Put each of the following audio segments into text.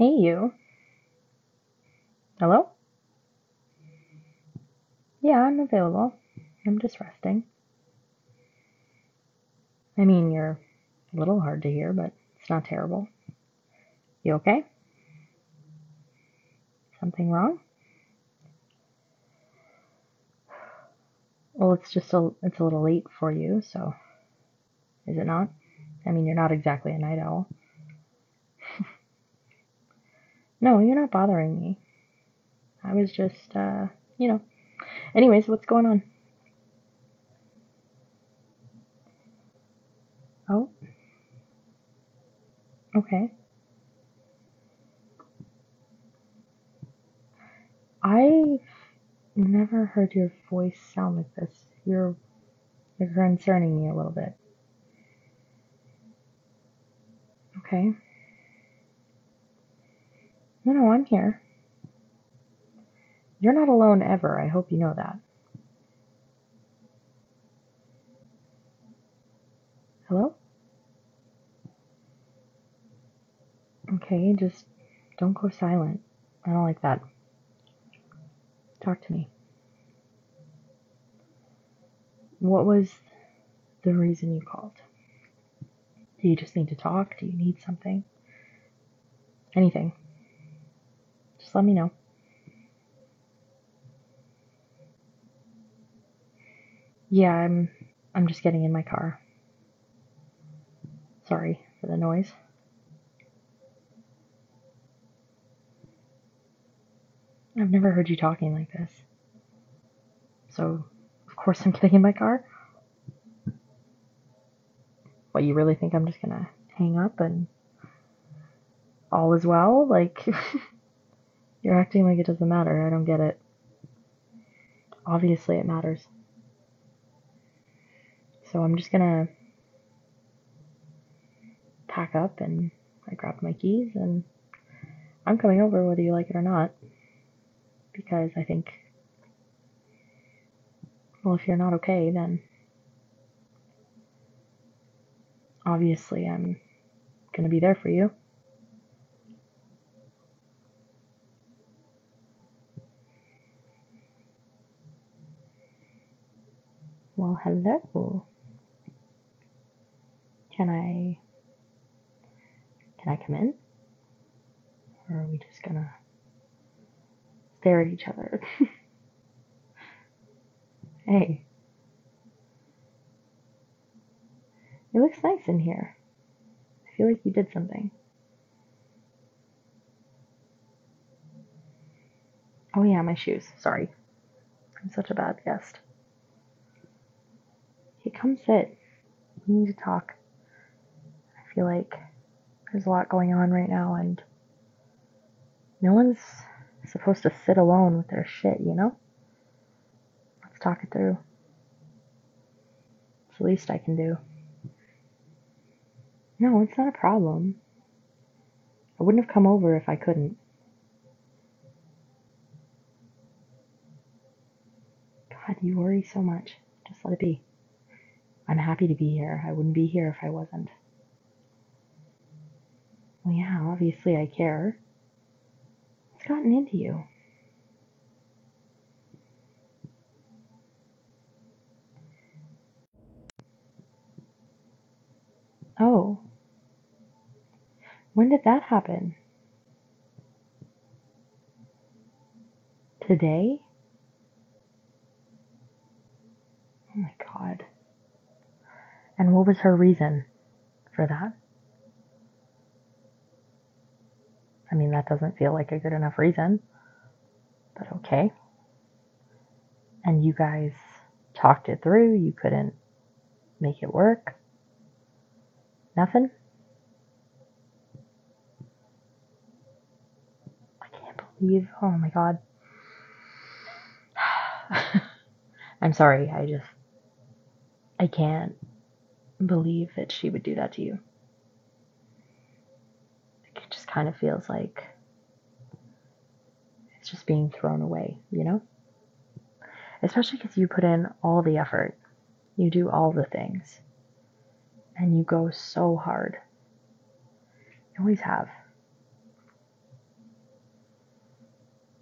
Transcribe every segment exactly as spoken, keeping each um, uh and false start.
Hey, you. Hello? Yeah, I'm available. I'm just resting. I mean, you're a little hard to hear, but it's not terrible. You okay? Something wrong? Well, it's just a it's a little late for you, so is it not? I mean, you're not exactly a night owl. No, you're not bothering me. I was just, uh, you know. Anyways, what's going on? Oh, okay. I've never heard your voice sound like this. You're you're concerning me a little bit. Okay. No, no, I'm here. You're not alone ever. I hope you know that. Hello? Okay, just don't go silent. I don't like that. Talk to me. What was the reason you called? Do you just need to talk? Do you need something? Anything. Just let me know. Yeah, I'm I'm just getting in my car. Sorry for the noise. I've never heard you talking like this. So, of course I'm getting in my car. What, you really think I'm just gonna hang up and all is well? Like, you're acting like it doesn't matter. I don't get it. Obviously it matters. So I'm just gonna pack up, and I grabbed my keys, and I'm coming over whether you like it or not. Because I think, well, if you're not okay, then obviously I'm gonna be there for you. Well, hello. Can I can I come in? Or are we just gonna stare at each other? Hey, it looks nice in here. I feel like you did something. Oh yeah, my shoes. Sorry. I'm such a bad guest. Hey, come sit. We need to talk. I feel like there's a lot going on right now, and no one's supposed to sit alone with their shit, you know? Let's talk it through. It's the least I can do. No, it's not a problem. I wouldn't have come over if I couldn't. God, you worry so much. Just let it be. I'm happy to be here. I wouldn't be here if I wasn't. Well, yeah, obviously I care. What's gotten into you? Oh, when did that happen? Today? Oh my God. And what was her reason for that? I mean, that doesn't feel like a good enough reason, but okay. And you guys talked it through? You couldn't make it work? Nothing? I can't believe. Oh my God. I'm sorry. I just. I can't believe that she would do that to you. It just kind of feels like it's just being thrown away, you know? Especially because you put in all the effort. You do all the things. And you go so hard. You always have.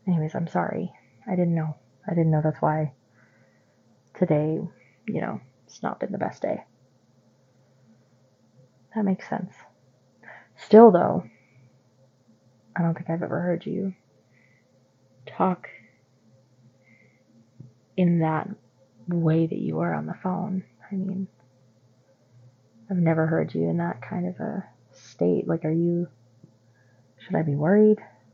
Anyways, I'm sorry. I didn't know. I didn't know that's why today, you know, it's not been the best day. That makes sense. Still, though, I don't think I've ever heard you talk in that way that you were on the phone. I mean, I've never heard you in that kind of a state. Like, are you, should I be worried?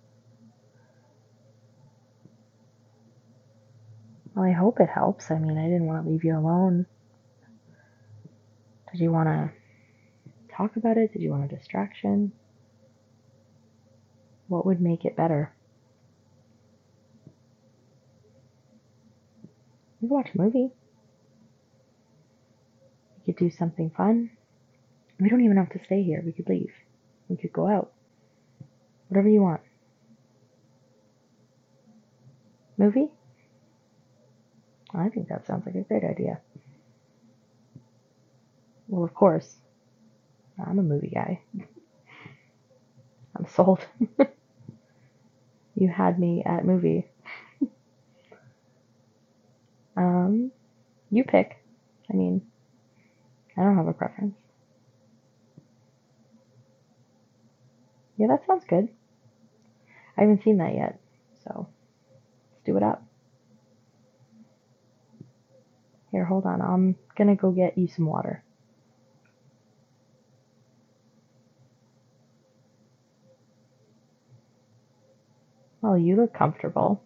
Well, I hope it helps. I mean, I didn't want to leave you alone. Did you want to talk about it? Did you want a distraction? What would make it better? We could watch a movie. We could do something fun. We don't even have to stay here. We could leave. We could go out. Whatever you want. Movie? I think that sounds like a great idea. Well, of course. I'm a movie guy. I'm sold. You had me at movie. Um, you pick. I mean, I don't have a preference. Yeah, that sounds good. I haven't seen that yet, so let's do it up. Here, hold on. I'm gonna go get you some water. Well, you look comfortable.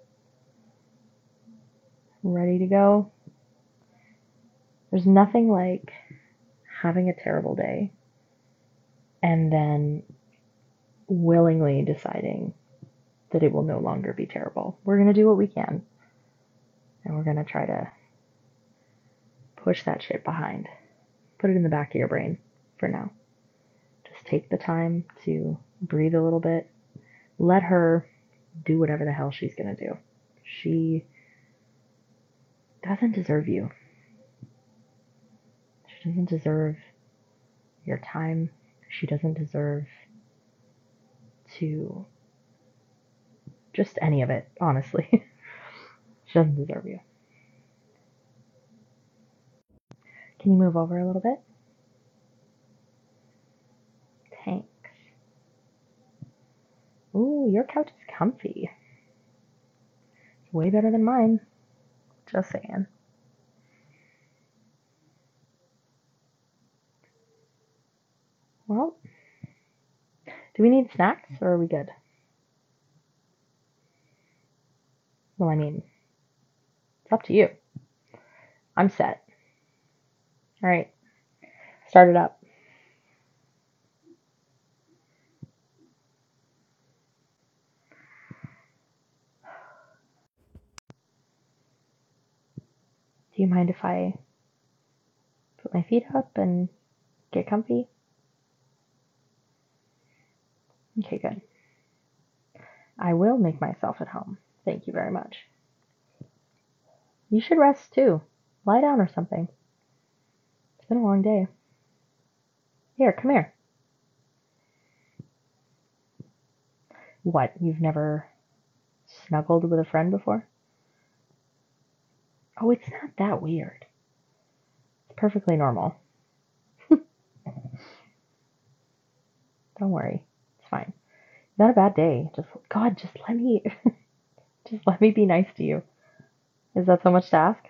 Ready to go? There's nothing like having a terrible day and then willingly deciding that it will no longer be terrible. We're going to do what we can, and we're going to try to push that shit behind. Put it in the back of your brain for now. Just take the time to breathe a little bit. Let her do whatever the hell she's going to do. She doesn't deserve you. She doesn't deserve your time. She doesn't deserve to just any of it, honestly. She doesn't deserve you. Can you move over a little bit? Thanks. Ooh, your couch is comfy. It's way better than mine. Just saying. Well, do we need snacks or are we good? Well, I mean, it's up to you. I'm set. All right, start it up. Do you mind if I put my feet up and get comfy? Okay, good. I will make myself at home. Thank you very much. You should rest too. Lie down or something. It's been a long day. Here, come here. What, you've never snuggled with a friend before? Oh, it's not that weird. It's perfectly normal. Don't worry. It's fine. Not a bad day. Just, God, just let me, just let me be nice to you. Is that so much to ask?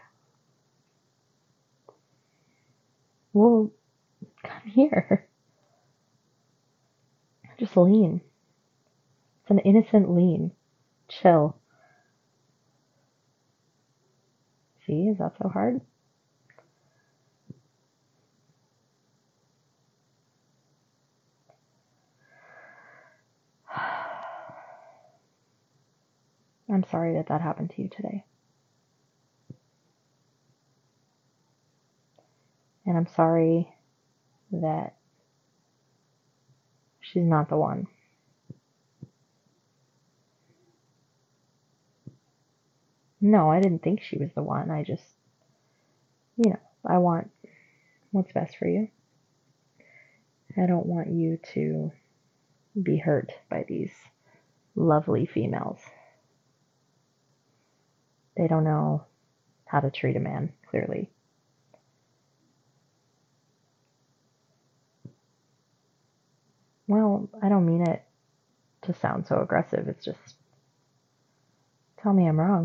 Well, come here. Just lean. It's an innocent lean. Chill. See, is that so hard? I'm sorry that that happened to you today. And I'm sorry that she's not the one. No, I didn't think she was the one. I just, you know, I want what's best for you. I don't want you to be hurt by these lovely females. They don't know how to treat a man, clearly. Well, I don't mean it to sound so aggressive. It's just, tell me I'm wrong.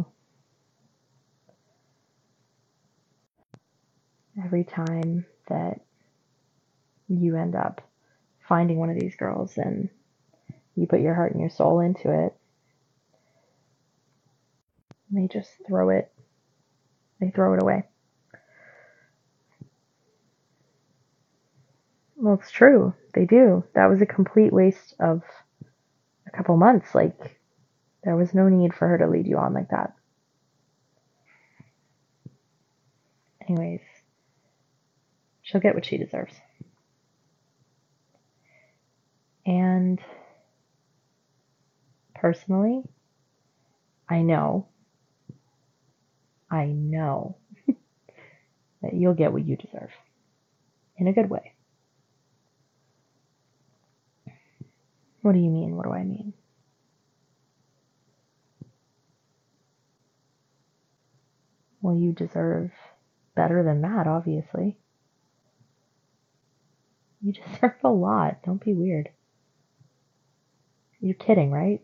Every time that you end up finding one of these girls and you put your heart and your soul into it, they just throw it, they throw it away. Well, it's true. They do. That was a complete waste of a couple months. Like, there was no need for her to lead you on like that. Anyways, she'll get what she deserves. And personally, I know, I know that you'll get what you deserve. In a good way. What do you mean? What do I mean? Well, you deserve better than that, obviously. You deserve a lot. Don't be weird. You're kidding, right?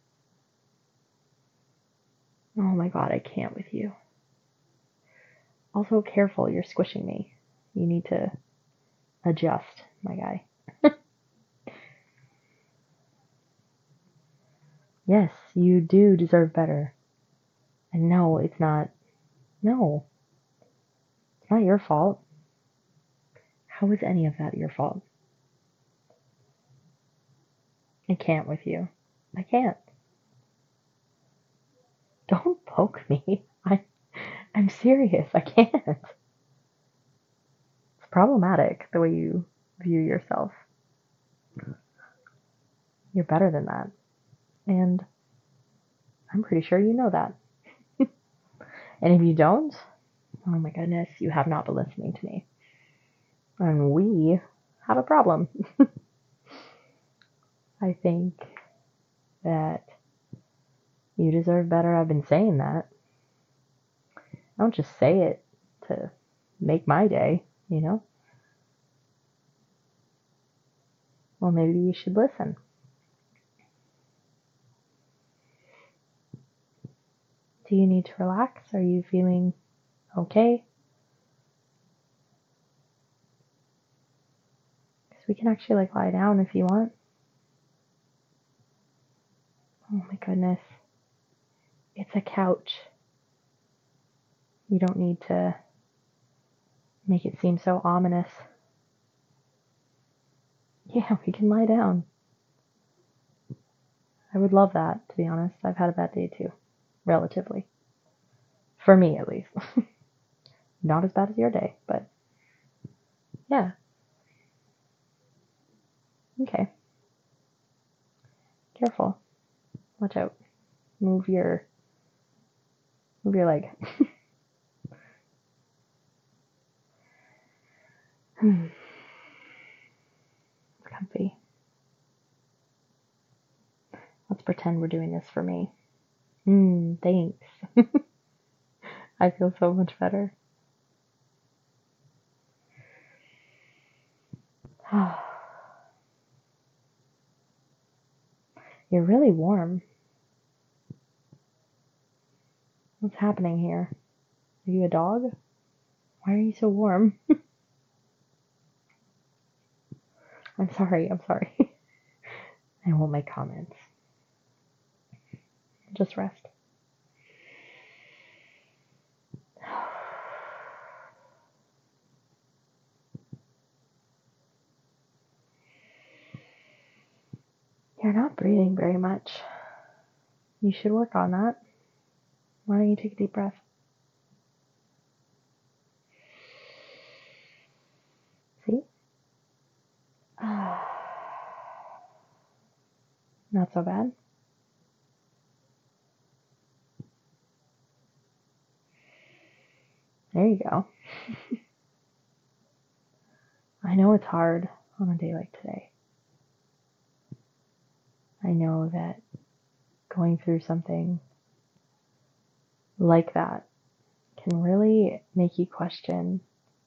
Oh my god, I can't with you. Also, careful, you're squishing me. You need to adjust, my guy. Yes, you do deserve better. And no, it's not. No. It's not your fault. How is any of that your fault? I can't with you. I can't. Don't poke me. I, I'm serious. I can't. It's problematic the way you view yourself. You're better than that. And I'm pretty sure you know that. And if you don't, oh my goodness, you have not been listening to me. And we have a problem. I think that you deserve better. I've been saying that. I don't just say it to make my day, you know? Well, maybe you should listen. Do you need to relax? Are you feeling okay? Because we can actually like lie down if you want. Oh my goodness. It's a couch. You don't need to make it seem so ominous. Yeah, we can lie down. I would love that, to be honest. I've had a bad day too. Relatively. For me, at least. Not as bad as your day, but yeah. Okay. Careful. Watch out. Move your move your leg. Hmm. It's comfy. Let's pretend we're doing this for me. Hmm, thanks. I feel so much better. You're really warm. What's happening here? Are you a dog? Why are you so warm? I'm sorry, I'm sorry. I won't make comments. Just rest. You're not breathing very much. You should work on that. Why don't you take a deep breath? See? Not so bad. There you go. I know it's hard on a day like today. I know that going through something like that can really make you question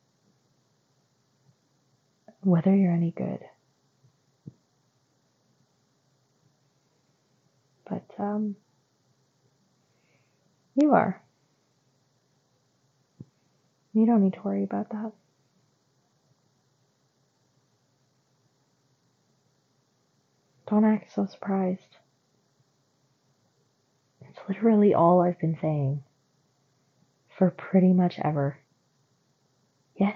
whether you're any good. But um, you are. You don't need to worry about that. Don't act so surprised. It's literally all I've been saying for pretty much ever. Yes.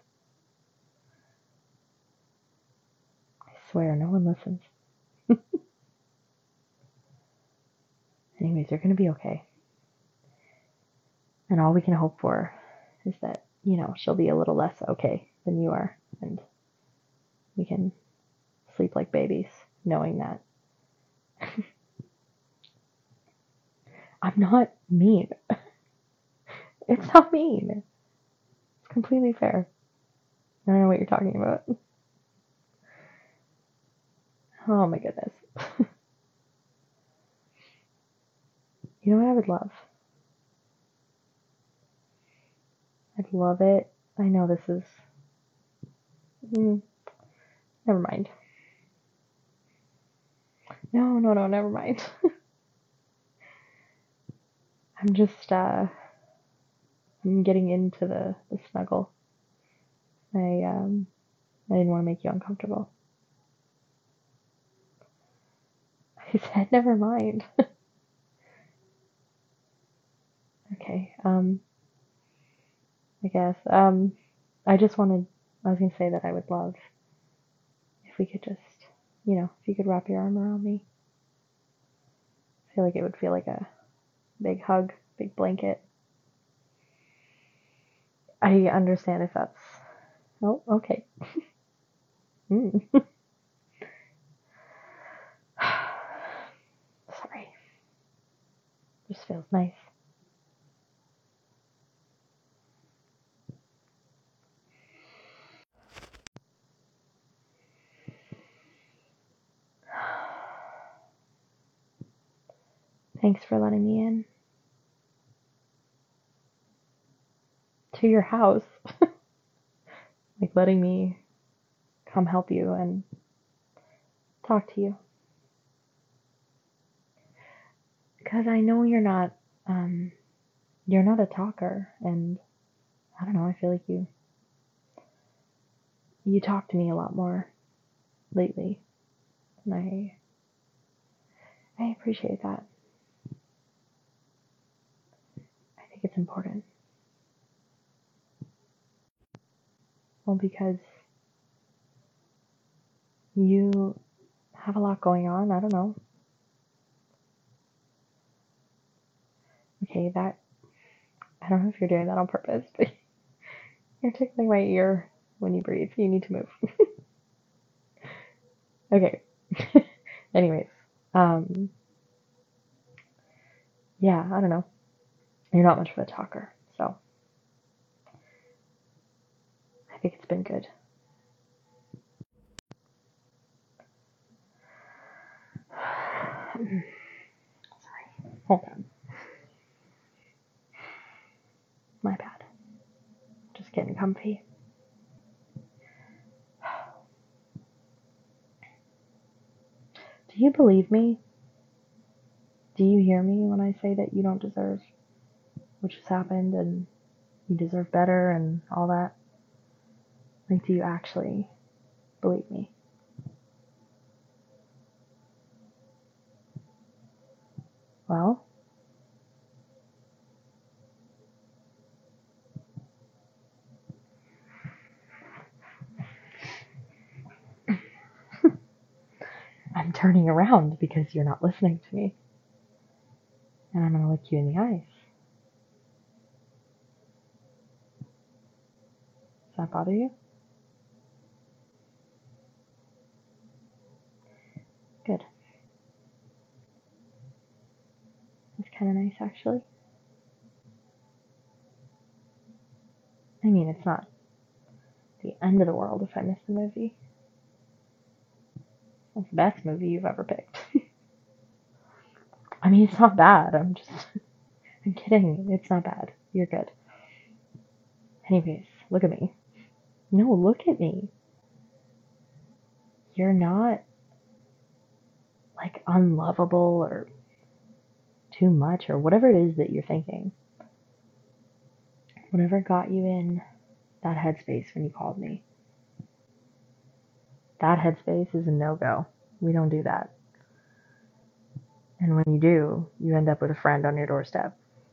I swear, no one listens. Anyways, you're going to be okay. And all we can hope for is that, you know, she'll be a little less okay than you are. And we can sleep like babies, knowing that. I'm not mean. It's not mean. It's completely fair. I don't know what you're talking about. Oh my goodness. You know what I would love? I'd love it. I know this is... Mm, never mind. No, no, no, never mind. I'm just, uh... I'm getting into the, the snuggle. I, um... I didn't want to make you uncomfortable. I said never mind. Okay, um... I guess. Um, I just wanted... I was gonna say that I would love if we could just... You know, if you could wrap your arm around me. I feel like it would feel like a big hug, big blanket. I understand if that's... Oh, okay. mm. Sorry. Just feels nice. Thanks for letting me in. To your house. Like letting me come help you and talk to you. Because I know you're not, um, you're not a talker, and I don't know, I feel like you, you talk to me a lot more lately, and I, I appreciate that. I think it's important. Well, because you have a lot going on, I don't know. Okay, that, I don't know if you're doing that on purpose, but you're tickling my ear when you breathe. You need to move. Okay. Anyways, um, yeah, I don't know. You're not much of a talker, so I think it's been good. Sorry, hold on. My bad. Just getting comfy. Do you believe me? Do you hear me when I say that you don't deserve what just happened and you deserve better and all that? Like, do you actually believe me? Well, I'm turning around because you're not listening to me. And I'm going to look you in the eyes. Does that bother you? Good. It's kind of nice, actually. I mean, it's not the end of the world if I miss the movie. It's the best movie you've ever picked. I mean, it's not bad. I'm just, I I'm kidding. It's not bad. You're good. Anyways, look at me. No, look at me. You're not like unlovable or too much or whatever it is that you're thinking. Whatever got you in that headspace when you called me, that headspace is a no-go. We don't do that. And when you do, you end up with a friend on your doorstep.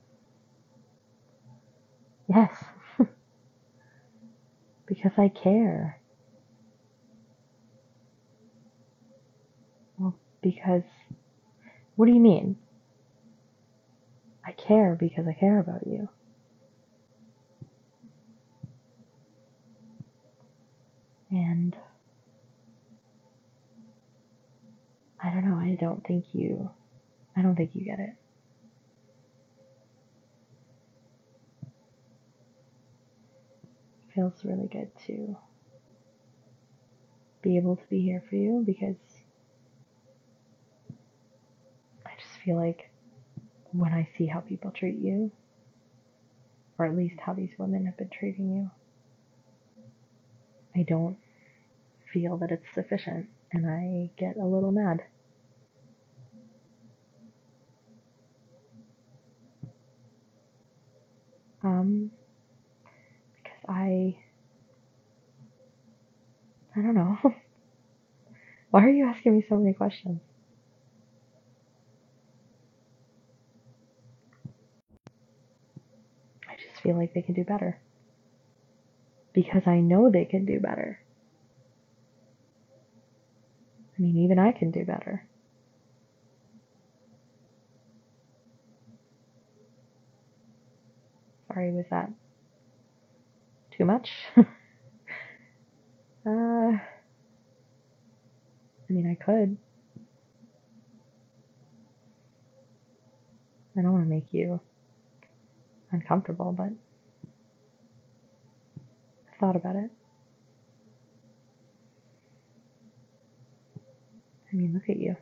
Yes. Because I care. Well, because, what do you mean? I care because I care about you. And I don't know, I don't think you, I don't think you get it. It feels really good to be able to be here for you because I just feel like when I see how people treat you, or at least how these women have been treating you, I don't feel that it's sufficient, and I get a little mad. Um, because I, I don't know. Why are you asking me so many questions? I just feel like they can do better. Because I know they can do better. I mean, even I can do better. Sorry, was that too much? uh, I mean, I could. I don't want to make you uncomfortable, but I thought about it. I mean, look at you.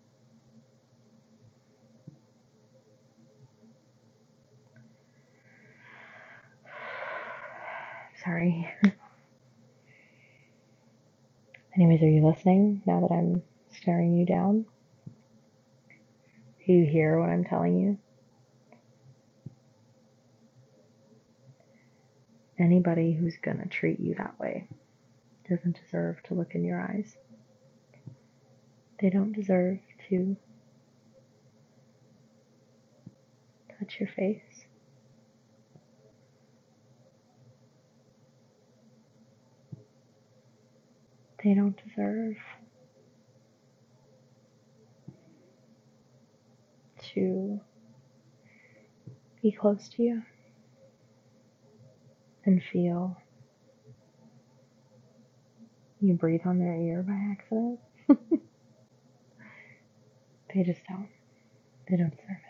Sorry. Anyways, are you listening now that I'm staring you down? Do you hear what I'm telling you? Anybody who's gonna treat you that way doesn't deserve to look in your eyes. They don't deserve to touch your face. They don't deserve to be close to you and feel you breathe on their ear by accident. They just don't. They don't deserve